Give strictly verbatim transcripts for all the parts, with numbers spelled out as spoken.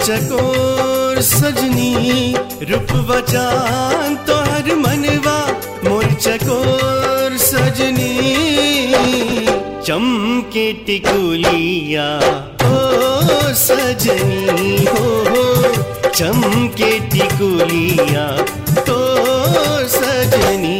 चकोर सजनी रूपवा चांद तोहर मनवा मोर चकोर सजनी चमके टिकुलिया ओ सजनी हो हो चमके टिकुलिया तो सजनी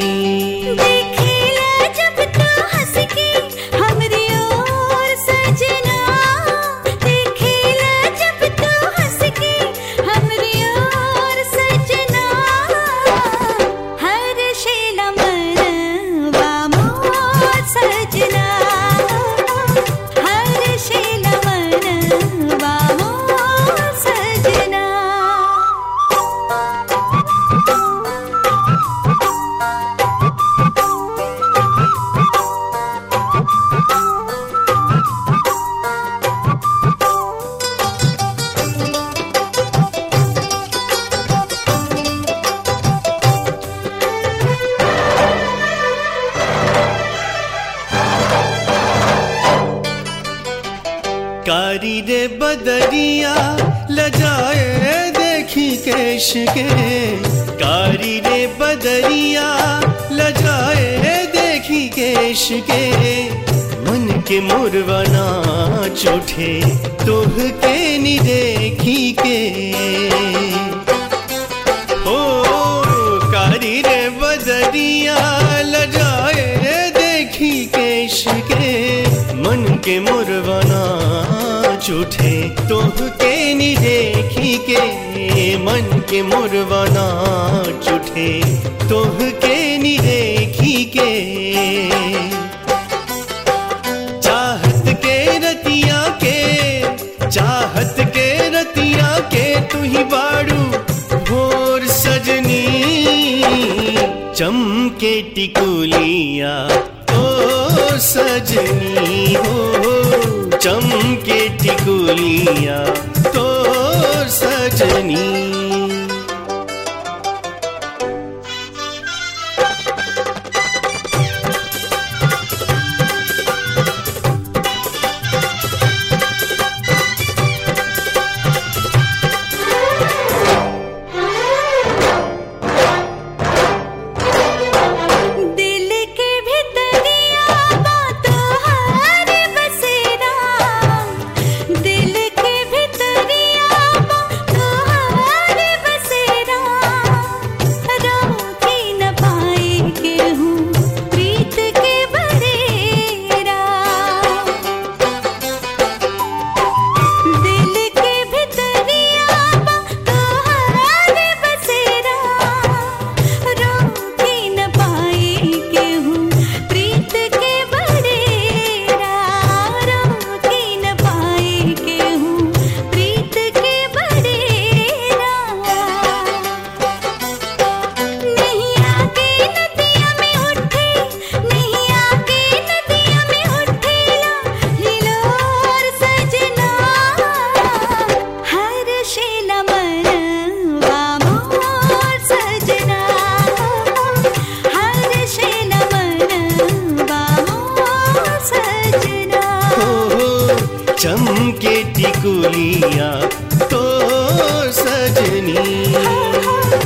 कारी रे बदरिया लजाए देखी केश के कारी रे बदरिया लजाए देखी केश के मन के मुरवना चुठे तोह के नी देखी के ओ कारी रे बदरिया लजाए देखी केश के मन के मुरवना चूठे तोह के नी देखी के मन के मुरवना चूठे तोह के नी देखी के चाहत के रतिया के चाहत के रतिया के तू ही बाड़ू भोर सजनी चमके टिकुलिया ओ सजनी हो चमके टिकुलिया तो सजनी चमके टिकुलिया तो सजनी।